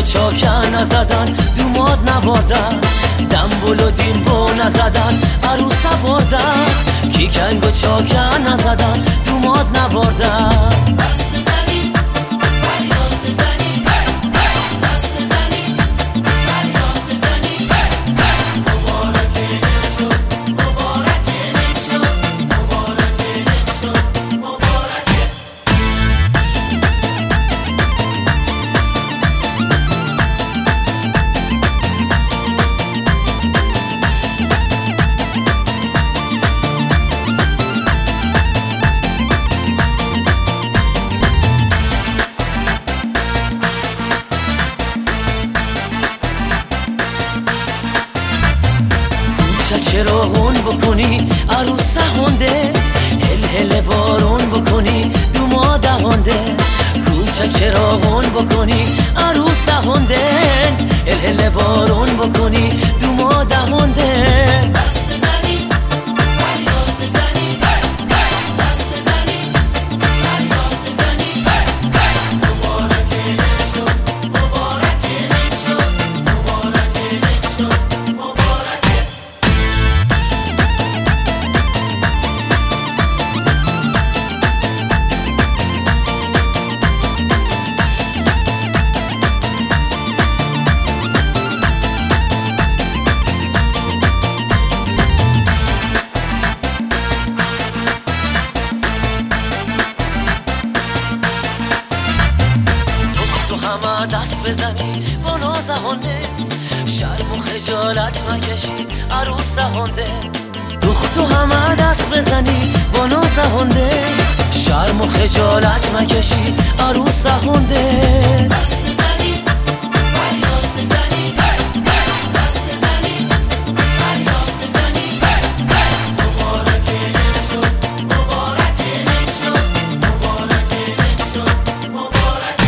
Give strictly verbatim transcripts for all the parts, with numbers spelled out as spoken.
چاکن نزدن دوماد نواردن دنبول و دیمبو نزدن عروس آوردن کی کنگ و چاکن نزدن دوماد نواردن دست بزنی فریاد بزنی دست بزنی فریاد بزنی مبارک نیم شد مبارک نیم شد مبارک نیم شد مبارک چراغون بکنی عروس هنده هل هل بارون بکنی دوما دهنده کوچه چراغون بکنی عروس هنده هل هل بارون بکنی دوما دهنده دست بزنی فریاد بزنی دست بزنی فریاد بزنی مبارک نیم شد مبارک نیم شد مبارک نیم شد مبارک دست بزنی با نازهانده شرم و خجالت مکشی عروس هنده دختو همه دست بزنی با نازهانده شرم و خجالت مکشی عروس هنده دست بزنی فریاد بزنی دست بزنی فریاد بزنی مبارک نیم شد مبارک نیم شد مبارک نیم شد مبارک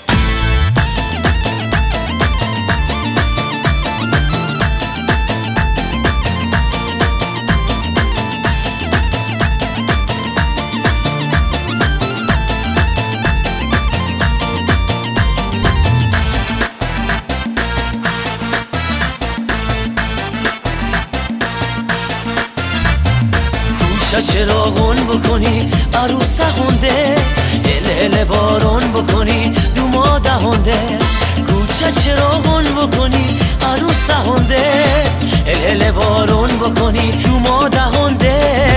چراغون بکنی عروس هنده هل هل بارون بکنی دوما دهنده کوچه چراغون بکنی عروس هنده هل هل بارون بکنی دوما دهنده